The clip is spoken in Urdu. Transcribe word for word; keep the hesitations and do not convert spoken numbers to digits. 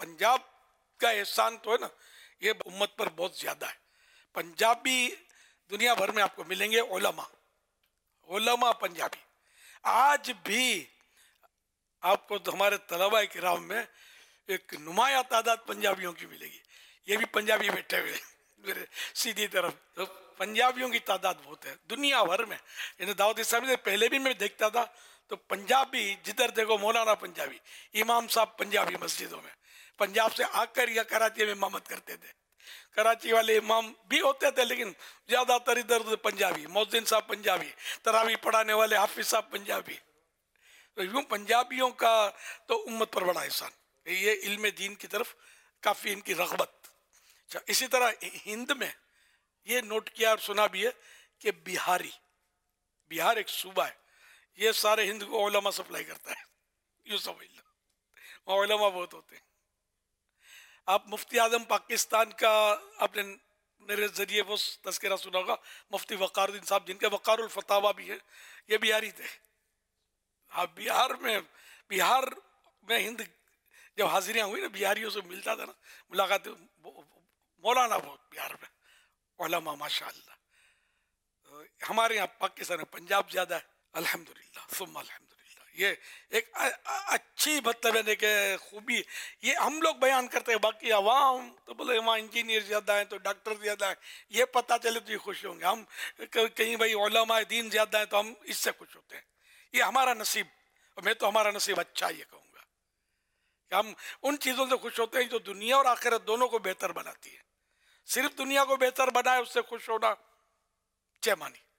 پنجاب کا احسان تو ہے نا یہ امت پر بہت زیادہ ہے. پنجابی دنیا بھر میں آپ کو ملیں گے، علماء علماء پنجابی. آج بھی آپ کو تو ہمارے طلباء کرام میں ایک نمایاں تعداد پنجابیوں کی ملے گی. یہ بھی پنجابی بیٹھے ہوئے میرے سیدھی طرف. تو پنجابیوں کی تعداد بہت ہے دنیا بھر میں. یعنی دعوت اسلامی سے پہلے بھی میں دیکھتا تھا تو پنجابی جدھر دیکھو مولانا پنجابی، امام صاحب پنجابی مسجدوں میں پنجاب سے آ کر یا کراچی میں امامت کرتے تھے. کراچی والے امام بھی ہوتے تھے لیکن زیادہ تر ادھر ادھر پنجابی. مؤذن صاحب پنجابی، تراویح پڑھانے والے حافظ صاحب پنجابی. تو یوں پنجابیوں کا تو امت پر بڑا احسان. یہ علم دین کی طرف کافی ان کی رغبت. اچھا، اسی طرح ہند میں یہ نوٹ کیا اور سنا بھی ہے کہ بہاری، بہار ایک صوبہ ہے، یہ سارے ہند کو علماء سپلائی کرتا ہے. یوں سمجھ لو وہاں علماء بہت ہوتے ہیں. آپ مفتی اعظم پاکستان کا آپ نے میرے ذریعے وہ تذکرہ سنا ہوگا، مفتی وقار الدین صاحب جن کے وقار الفتاوی بھی ہے، یہ بہاری تھے. ہاں، بہار میں بہار میں ہند جب حاضریاں ہوئی نا بہاریوں سے ملتا تھا نا، ملاقات مولانا بہت بہار میں علماء ماشاء اللہ. ہمارے یہاں پاکستان میں پنجاب زیادہ ہے الحمدللہ ثم الحمدللہ. یہ ایک اچھی مطلب ہے کہ خوبی یہ ہم لوگ بیان کرتے ہیں. باقی عوام تو بولے وہاں انجینئر زیادہ ہیں تو ڈاکٹر زیادہ ہیں، یہ پتہ چلے تو یہ خوش ہوں گے. ہم کہیں بھائی علماء دین زیادہ ہیں تو ہم اس سے خوش ہوتے ہیں. یہ ہمارا نصیب، اور میں تو ہمارا نصیب اچھا یہ کہوں گا کہ ہم ان چیزوں سے خوش ہوتے ہیں جو دنیا اور آخرت دونوں کو بہتر بناتی ہے. صرف دنیا کو بہتر بنائے اس سے خوش ہونا چہ مانی.